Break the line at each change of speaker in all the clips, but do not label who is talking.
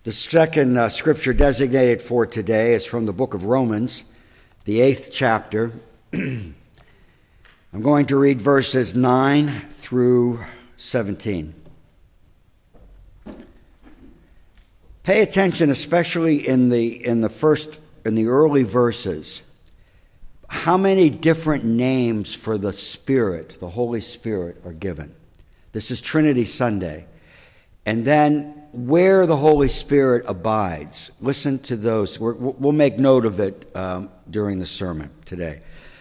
The second scripture designated for today is from the book of Romans, the 8th chapter. I'm going to read verses 9 through 17. Pay attention, especially in the early verses. How many different names for the Spirit, the Holy Spirit, are given? This is Trinity Sunday. And then where the Holy Spirit abides. Listen to those. We'll make note of it during the sermon today.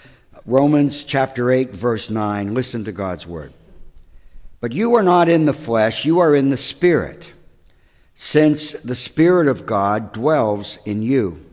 Romans chapter 8, verse 9. Listen to God's word. But you are not in the flesh, you are in the Spirit, since the Spirit of God dwells in you.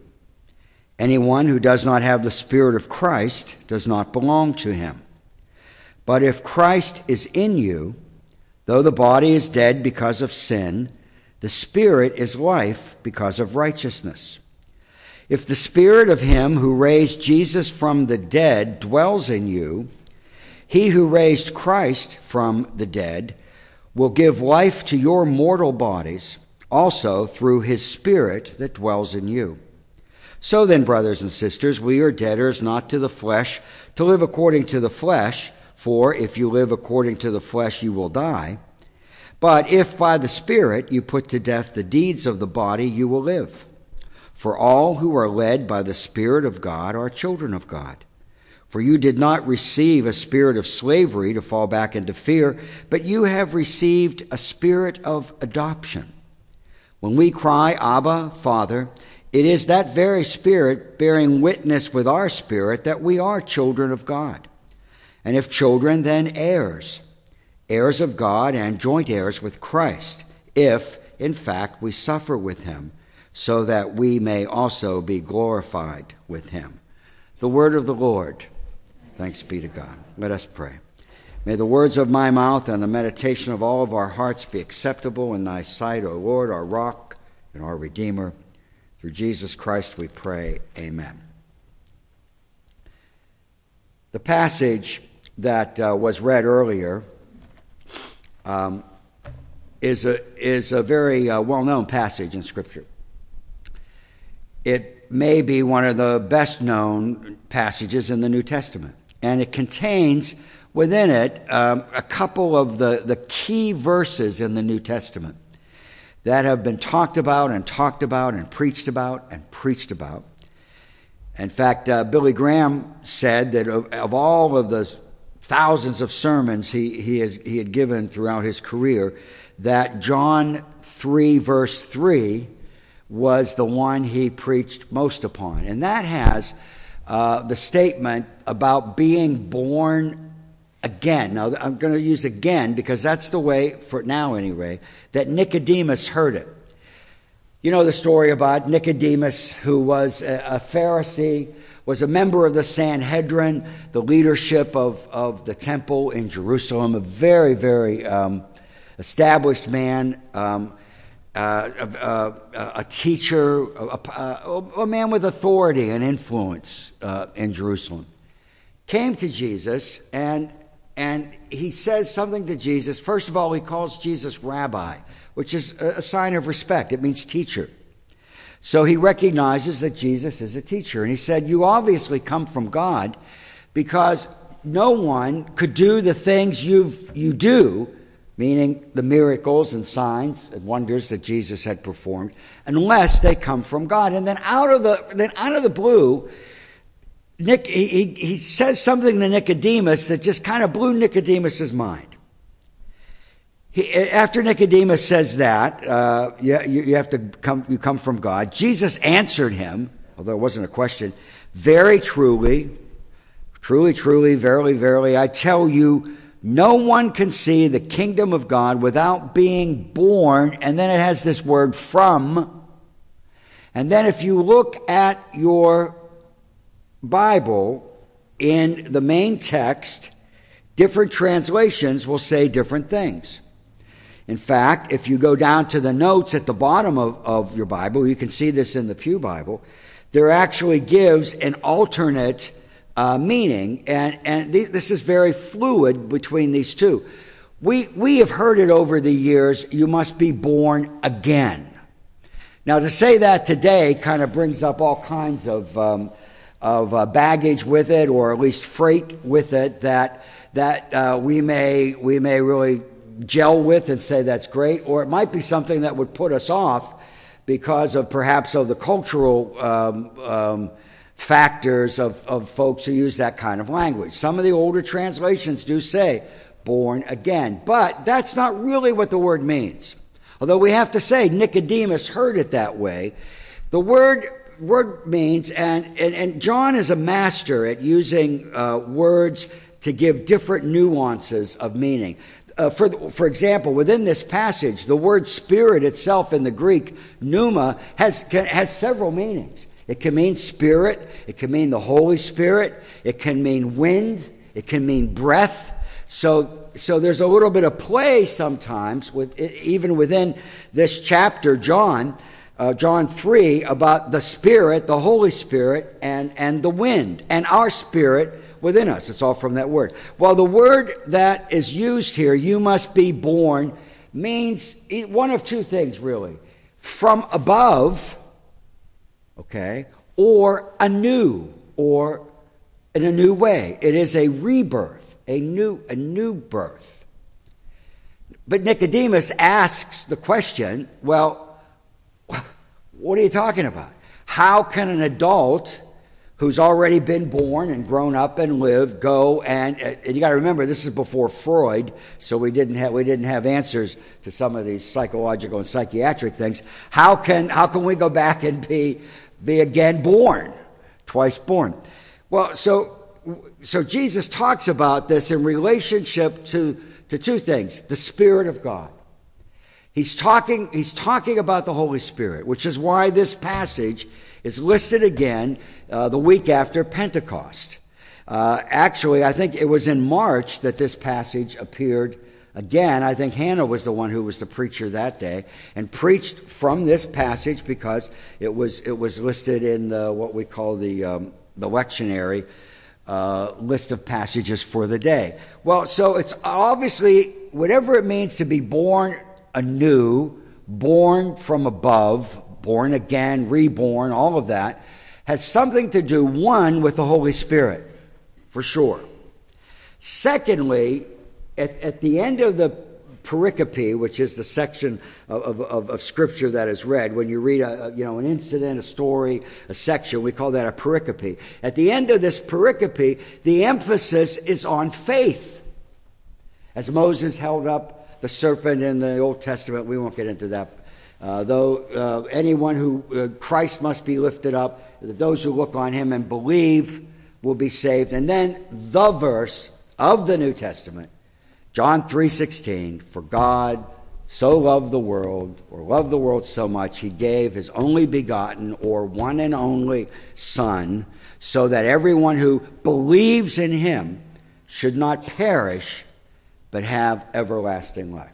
Anyone who does not have the Spirit of Christ does not belong to him. But if Christ is in you, though the body is dead because of sin, the Spirit is life because of righteousness. If the Spirit of him who raised Jesus from the dead dwells in you, he who raised Christ from the dead will give life to your mortal bodies also through his Spirit that dwells in you. So then, brothers and sisters, we are debtors not to the flesh to live according to the flesh, for if you live according to the flesh you will die. But if by the Spirit you put to death the deeds of the body, you will live. For all who are led by the Spirit of God are children of God. For you did not receive a spirit of slavery to fall back into fear, but you have received a spirit of adoption. When we cry, Abba, Father, it is that very Spirit bearing witness with our spirit that we are children of God. And if children, then heirs, heirs of God and joint heirs with Christ, if, in fact, we suffer with him, so that we may also be glorified with him. The word of the Lord. Thanks be to God. Let us pray. May the words of my mouth and the meditation of all of our hearts be acceptable in thy sight, O Lord, our rock and our Redeemer. Through Jesus Christ we pray. Amen. The passage that was read earlier is a very well-known passage in Scripture. It may be one of the best-known passages in the New Testament, and it contains within it a couple of the key verses in the New Testament that have been talked about and preached about. In fact, Billy Graham said that of all of the thousands of sermons he had given throughout his career, that John 3, verse 3 was the one he preached most upon. And that has the statement about being born again. Now, I'm going to use again because that's the way, for now anyway, that Nicodemus heard it. You know the story about Nicodemus, who was a Pharisee, was a member of the Sanhedrin, the leadership of the temple in Jerusalem, a very, very established man, a teacher, a man with authority and influence in Jerusalem. Came to Jesus, and he says something to Jesus. First of all, he calls Jesus rabbi, which is a sign of respect. It means teacher. So he recognizes that Jesus is a teacher. And he said, you obviously come from God, because no one could do the things you do, meaning the miracles and signs and wonders that Jesus had performed, unless they come from God. And then out of the blue, he says something to Nicodemus that just kind of blew Nicodemus's mind. After Nicodemus says that, you come from God, Jesus answered him, although it wasn't a question, very truly, verily, verily, I tell you, no one can see the kingdom of God without being born, and then it has this word from. And then if you look at your Bible, in the main text, different translations will say different things. In fact, if you go down to the notes at the bottom of your Bible, you can see this in the Pew Bible, there actually gives an alternate meaning, and this is very fluid between these two. We have heard it over the years, you must be born again. Now, to say that today kind of brings up all kinds of baggage with it, or at least freight with it, that we may really gel with and say that's great, or it might be something that would put us off because of perhaps of the cultural factors of folks who use that kind of language. Some of the older translations do say born again, but that's not really what the word means. Although we have to say Nicodemus heard it that way. The word means, and John is a master at using words to give different nuances of meaning. For example, within this passage, the word spirit itself in the Greek, pneuma, has several meanings. It can mean spirit, it can mean the Holy Spirit, it can mean wind, it can mean breath. So there's a little bit of play sometimes, even within this chapter, John 3, about the Spirit, the Holy Spirit, and the wind, and our spirit within us. It's all from that word. Well, the word that is used here, you must be born, means one of two things, really. From above, okay, or anew, or in a new way. It is a rebirth, a new birth. But Nicodemus asks the question, well, what are you talking about? How can an adult who's already been born and grown up and lived go and you got to remember, this is before Freud, so we didn't have answers to some of these psychological and psychiatric things. How can we go back and be again born, twice born? Well, so Jesus talks about this in relationship to two things: the Spirit of God. He's talking about the Holy Spirit, which is why this passage is listed again the week after Pentecost. Actually, I think it was in March that this passage appeared again. I think Hannah was the one who was the preacher that day and preached from this passage because it was listed in what we call the lectionary list of passages for the day. Well, so it's obviously whatever it means to be born anew, born from above, born again, reborn, all of that has something to do, one, with the Holy Spirit, for sure. Secondly, at the end of the pericope, which is the section of Scripture that is read, when you read an incident, a story, a section, we call that a pericope. At the end of this pericope, the emphasis is on faith. As Moses held up the serpent in the Old Testament, we won't get into that. Though anyone who Christ must be lifted up, those who look on him and believe will be saved. And then the verse of the New Testament, John 3:16, for God so loved the world, or loved the world so much, he gave his only begotten, or one and only Son, so that everyone who believes in him should not perish, but have everlasting life.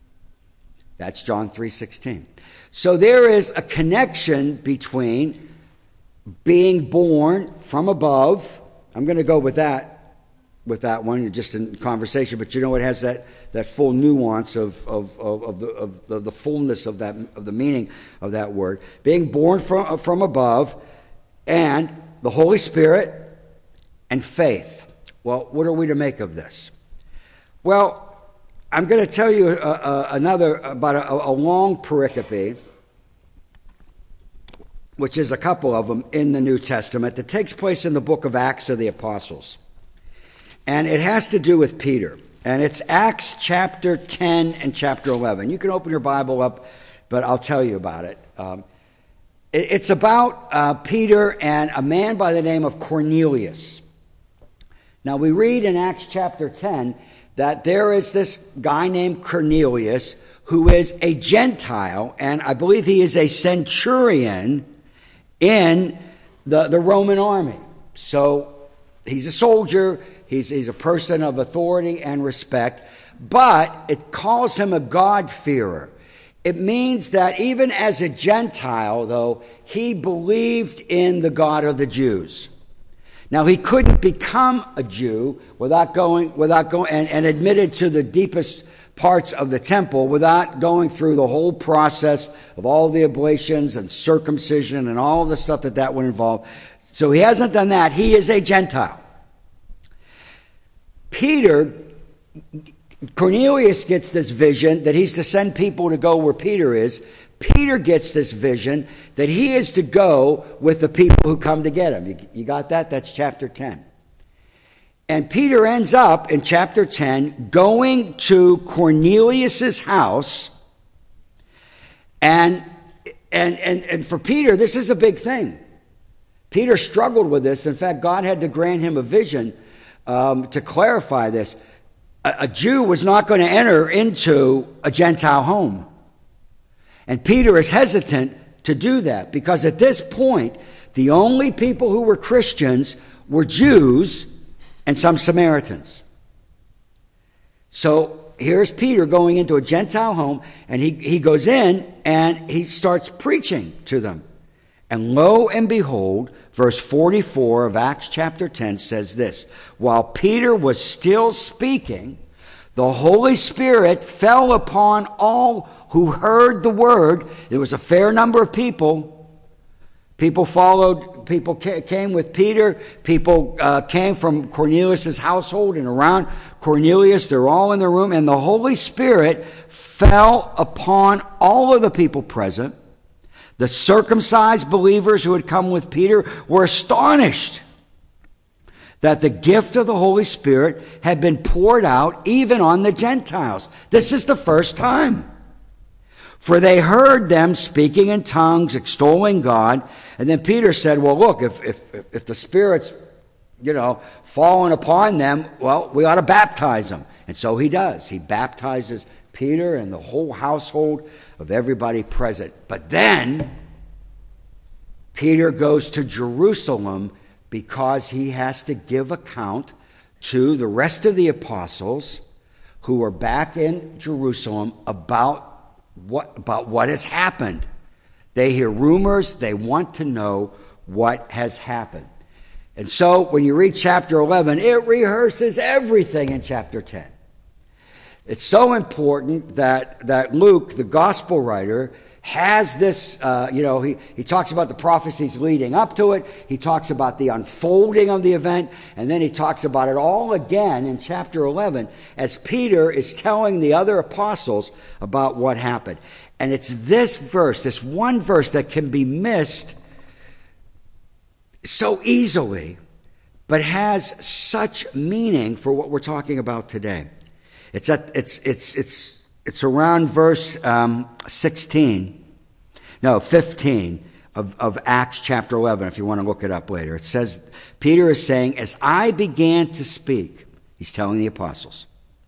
That's John 3:16. So there is a connection between being born from above. I'm going to go with that one just in conversation, but it has that full nuance of the fullness of the meaning of that word. Being born from above, and the Holy Spirit and faith. Well, what are we to make of this? Well, I'm going to tell you about a long pericope, which is a couple of them in the New Testament, that takes place in the book of Acts of the Apostles. And it has to do with Peter. And it's Acts chapter 10 and chapter 11. You can open your Bible up, but I'll tell you about it. It's about Peter and a man by the name of Cornelius. Now, we read in Acts chapter 10 that there is this guy named Cornelius who is a Gentile, and I believe he is a centurion in the Roman army. So he's a soldier, he's a person of authority and respect, but it calls him a God-fearer. It means that even as a Gentile, though, he believed in the God of the Jews. Now, he couldn't become a Jew without going and admitted to the deepest parts of the temple without going through the whole process of all the oblations and circumcision and all the stuff that would involve. So he hasn't done that. He is a Gentile. Cornelius gets this vision that he's to send people to go where Peter is. Peter gets this vision that he is to go with the people who come to get him. You got that? That's chapter 10. And Peter ends up in chapter 10 going to Cornelius's house. And for Peter, this is a big thing. Peter struggled with this. In fact, God had to grant him a vision to clarify this. A Jew was not going to enter into a Gentile home. And Peter is hesitant to do that because at this point, the only people who were Christians were Jews and some Samaritans. So here's Peter going into a Gentile home, and he goes in and he starts preaching to them. And lo and behold, verse 44 of Acts chapter 10 says this: while Peter was still speaking, the Holy Spirit fell upon all who heard the word. There was a fair number of people. People followed, people came with Peter. People came from Cornelius' household and around Cornelius. They're all in the room. And the Holy Spirit fell upon all of the people present. The circumcised believers who had come with Peter were astonished that the gift of the Holy Spirit had been poured out even on the Gentiles. This is the first time. For they heard them speaking in tongues, extolling God. And then Peter said, well, look, if the Spirit's, fallen upon them, well, we ought to baptize them. And so he does. He baptizes Peter and the whole household of everybody present. But then Peter goes to Jerusalem because he has to give account to the rest of the apostles who are back in Jerusalem about what has happened. They hear rumors. They want to know what has happened. And so when you read chapter 11, it rehearses everything in chapter 10. It's so important that Luke, the gospel writer, has this, he talks about the prophecies leading up to it. He talks about the unfolding of the event. And then he talks about it all again in chapter 11 as Peter is telling the other apostles about what happened. And it's this verse, this one verse that can be missed so easily, but has such meaning for what we're talking about today. It's around verse 15 of Acts chapter 11, if you want to look it up later. It says, Peter is saying, as I began to speak, he's telling the apostles,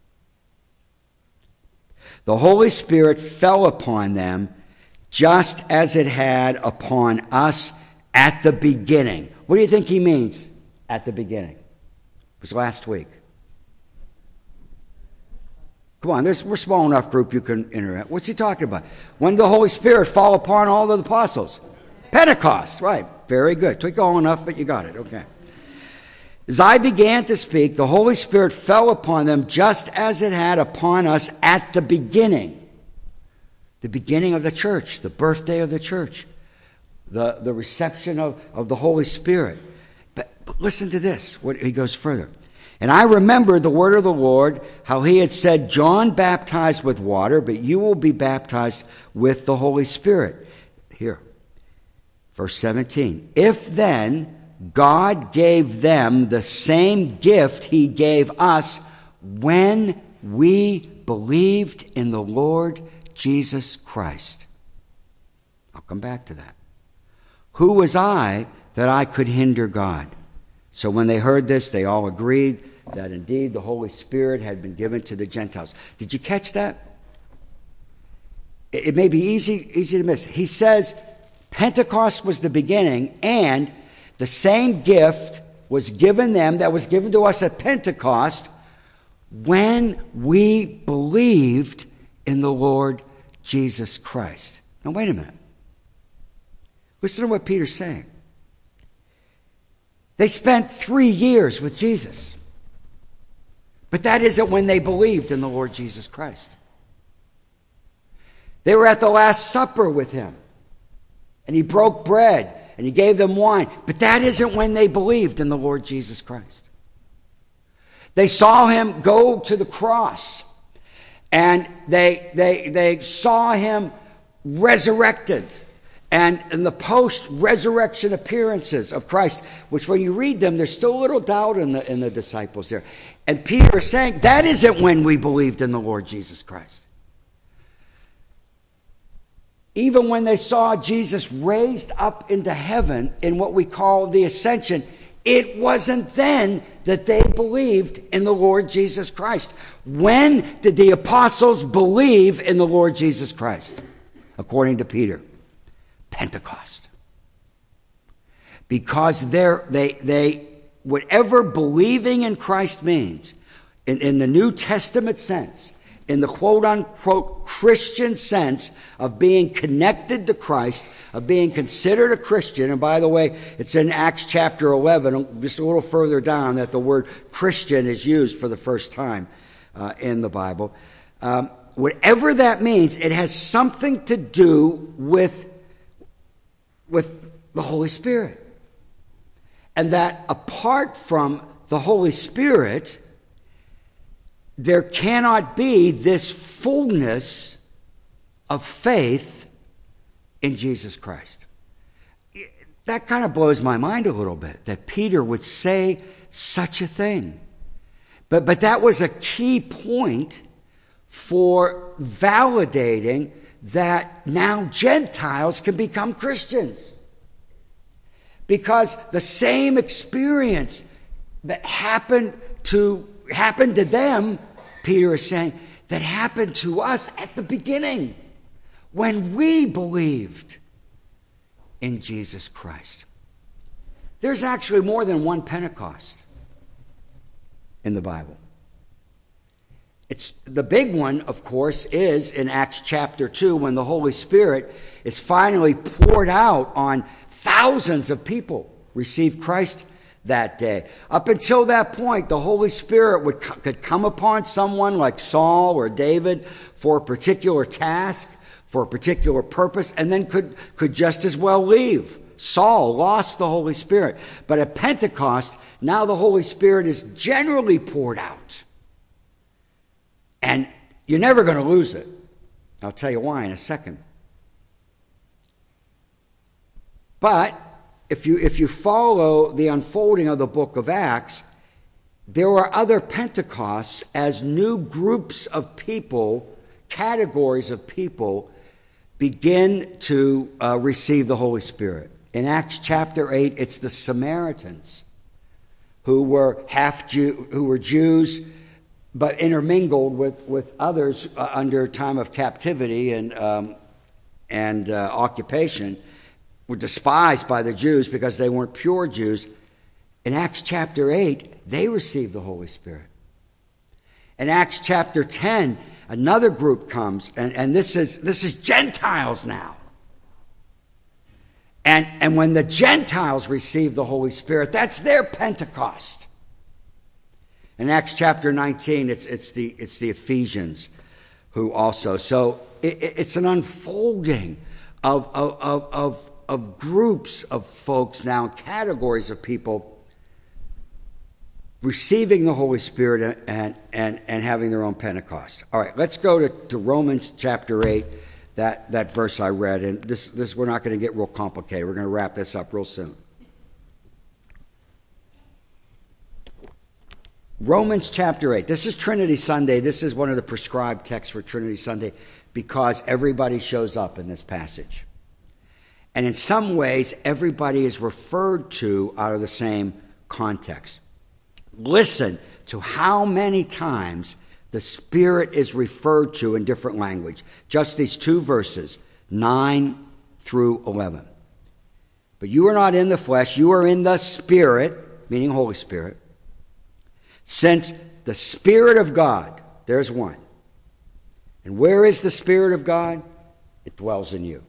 the Holy Spirit fell upon them just as it had upon us at the beginning. What do you think he means at the beginning? It was last week. Come on, we're a small enough group you can interact. What's he talking about? When the Holy Spirit fall upon all of the apostles? Pentecost, right. Very good. Took long enough, but you got it. Okay. As I began to speak, the Holy Spirit fell upon them just as it had upon us at the beginning. The beginning of the church, the birthday of the church, the reception of the Holy Spirit. But listen to this, he goes further. And I remembered the word of the Lord, how he had said, John baptized with water, but you will be baptized with the Holy Spirit. Here, verse 17. If then God gave them the same gift he gave us when we believed in the Lord Jesus Christ. I'll come back to that. Who was I that I could hinder God? So when they heard this, they all agreed that indeed the Holy Spirit had been given to the Gentiles. Did you catch that? It may be easy to miss. He says Pentecost was the beginning, and the same gift was given them that was given to us at Pentecost when we believed in the Lord Jesus Christ. Now wait a minute. Listen to what Peter's saying. They spent 3 years with Jesus. But that isn't when they believed in the Lord Jesus Christ. They were at the Last Supper with him. And he broke bread and he gave them wine. But that isn't when they believed in the Lord Jesus Christ. They saw him go to the cross. And they saw him resurrected. And in the post-resurrection appearances of Christ, which when you read them, there's still a little doubt in the disciples there. And Peter is saying, that isn't when we believed in the Lord Jesus Christ. Even when they saw Jesus raised up into heaven in what we call the ascension, it wasn't then that they believed in the Lord Jesus Christ. When did the apostles believe in the Lord Jesus Christ? According to Peter, Pentecost. Because they whatever believing in Christ means, in the New Testament sense, in the quote-unquote Christian sense of being connected to Christ, of being considered a Christian. And by the way, it's in Acts chapter 11, just a little further down, that the word Christian is used for the first time in the Bible. Whatever that means, it has something to do with the Holy Spirit. And that apart from the Holy Spirit, there cannot be this fullness of faith in Jesus Christ. That kind of blows my mind a little bit, that Peter would say such a thing. But that was a key point for validating that now Gentiles can become Christians. Because the same experience that happened to them, Peter is saying, that happened to us at the beginning when we believed in Jesus Christ. There's actually more than one Pentecost in the Bible. It's the big one, of course, is in Acts chapter 2 when the Holy Spirit is finally poured out on thousands of people received Christ that day. Up until that point, the Holy Spirit could come upon someone like Saul or David for a particular task, for a particular purpose, and then could just as well leave. Saul lost the Holy Spirit. But at Pentecost, now the Holy Spirit is generally poured out. And you're never going to lose it. I'll tell you why in a second. But if you follow the unfolding of the book of Acts, there were other Pentecosts as new groups of people, categories of people, begin to receive the Holy Spirit. In Acts chapter 8, it's the Samaritans who were Jews, but intermingled with others under time of captivity and occupation, were despised by the Jews because they weren't pure Jews. In Acts chapter 8, they received the Holy Spirit. In Acts chapter 10, another group comes, and this is Gentiles now. And when the Gentiles receive the Holy Spirit, that's their Pentecost. In Acts chapter 19, it's the Ephesians who also. So it's an unfolding of groups of folks now, categories of people receiving the Holy Spirit and having their own Pentecost. All right, let's go to Romans chapter 8, that verse I read. And this we're not going to get real complicated. We're going to wrap this up real soon. Romans chapter 8. This is Trinity Sunday. This is one of the prescribed texts for Trinity Sunday because everybody shows up in this passage. And in some ways, everybody is referred to out of the same context. Listen to how many times the Spirit is referred to in different language. Just these two verses, 9 through 11. But you are not in the flesh, you are in the Spirit, meaning Holy Spirit. Since the Spirit of God, there's one. And where is the Spirit of God? It dwells in you.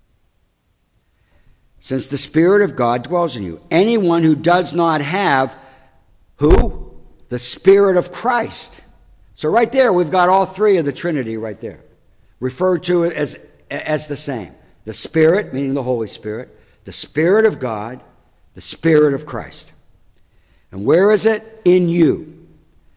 Since the Spirit of God dwells in you. Anyone who does not have, who? The Spirit of Christ. So right there, we've got all three of the Trinity right there. referred to as the same. The Spirit, meaning the Holy Spirit, the Spirit of God, the Spirit of Christ. And where is it? In you.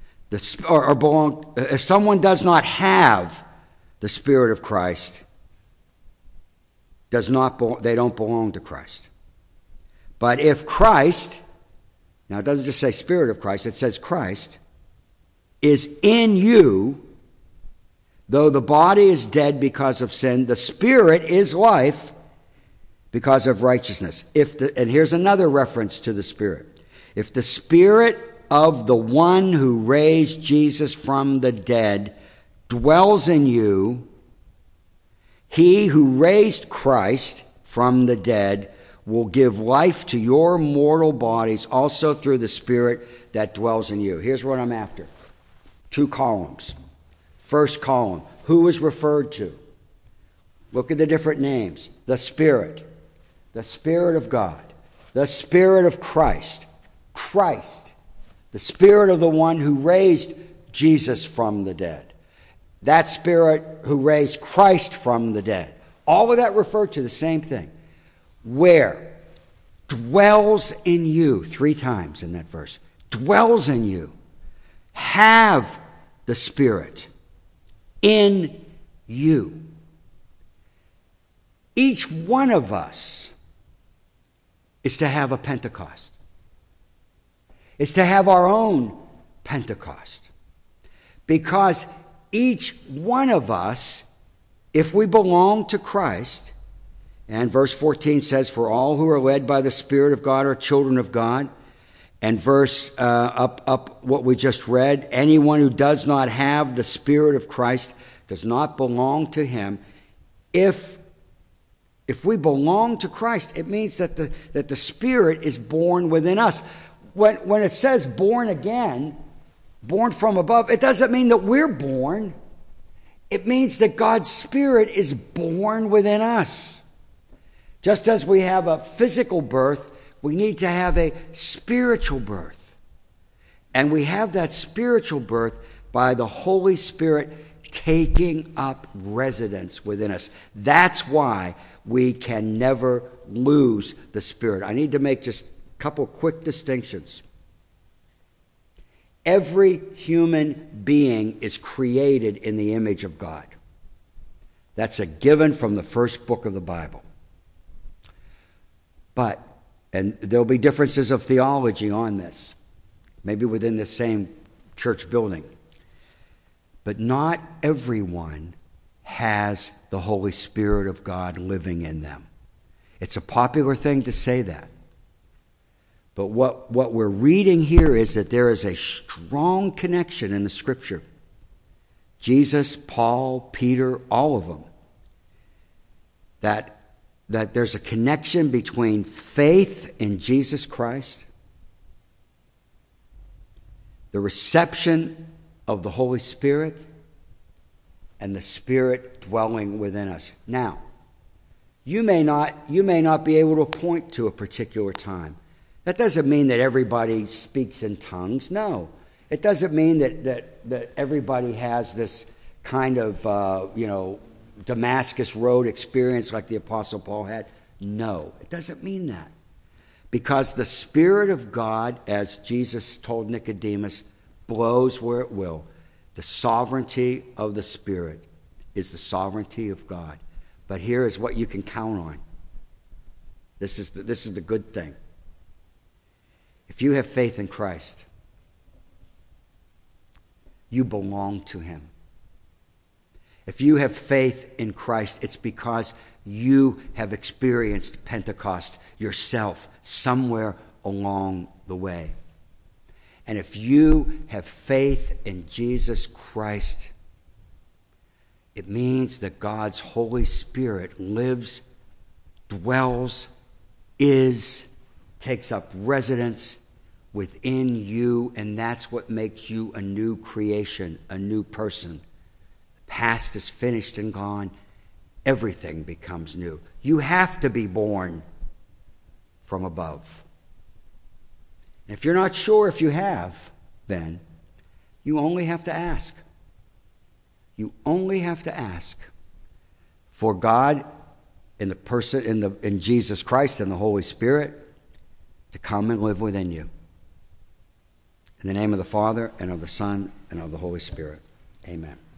If someone does not have the Spirit of Christ, they don't belong to Christ. But if Christ, now it doesn't just say Spirit of Christ, it says Christ, is in you, though the body is dead because of sin, the Spirit is life because of righteousness. And here's another reference to the Spirit. If the Spirit of the one who raised Jesus from the dead dwells in you, he who raised Christ from the dead will give life to your mortal bodies also through the Spirit that dwells in you. Here's what I'm after. 2 columns. First column, who is referred to? Look at the different names. The Spirit of God, the Spirit of Christ, the Spirit of the one who raised Jesus from the dead. That Spirit who raised Christ from the dead. All of that referred to the same thing. Where? Dwells in you. 3 times in that verse. Dwells in you. Have the Spirit in you. Each one of us is to have a Pentecost. Is to have our own Pentecost. Because each one of us, if we belong to Christ, and verse 14 says, for all who are led by the Spirit of God are children of God. And verse up what we just read, anyone who does not have the Spirit of Christ does not belong to him. If we belong to Christ, it means that the Spirit is born within us. When it says born again, born from above, it doesn't mean that we're born. It means that God's Spirit is born within us. Just as we have a physical birth, we need to have a spiritual birth. And we have that spiritual birth by the Holy Spirit taking up residence within us. That's why we can never lose the Spirit. I need to make just a couple quick distinctions. Every human being is created in the image of God. That's a given from the first book of the Bible. And there'll be differences of theology on this, maybe within the same church building. But not everyone has the Holy Spirit of God living in them. It's a popular thing to say that. But what we're reading here is that there is a strong connection in the Scripture. Jesus, Paul, Peter, all of them. That there's a connection between faith in Jesus Christ, the reception of the Holy Spirit, and the Spirit dwelling within us. Now, you may not be able to point to a particular time. That doesn't mean that everybody speaks in tongues. No. It doesn't mean that everybody has this kind of, Damascus Road experience like the Apostle Paul had. No, it doesn't mean that. Because the Spirit of God, as Jesus told Nicodemus, blows where it will. The sovereignty of the Spirit is the sovereignty of God. But here is what you can count on. This is the good thing. If you have faith in Christ, you belong to Him. If you have faith in Christ, it's because you have experienced Pentecost yourself somewhere along the way. And if you have faith in Jesus Christ, it means that God's Holy Spirit lives, dwells, takes up residence within you, and that's what makes you a new creation, a new person. Past is finished and gone. Everything becomes new. You have to be born from above. And if you're not sure if you have, then you only have to ask. You only have to ask. for God in the person in Jesus Christ and the Holy Spirit to come and live within you. In the name of the Father, and of the Son, and of the Holy Spirit. Amen.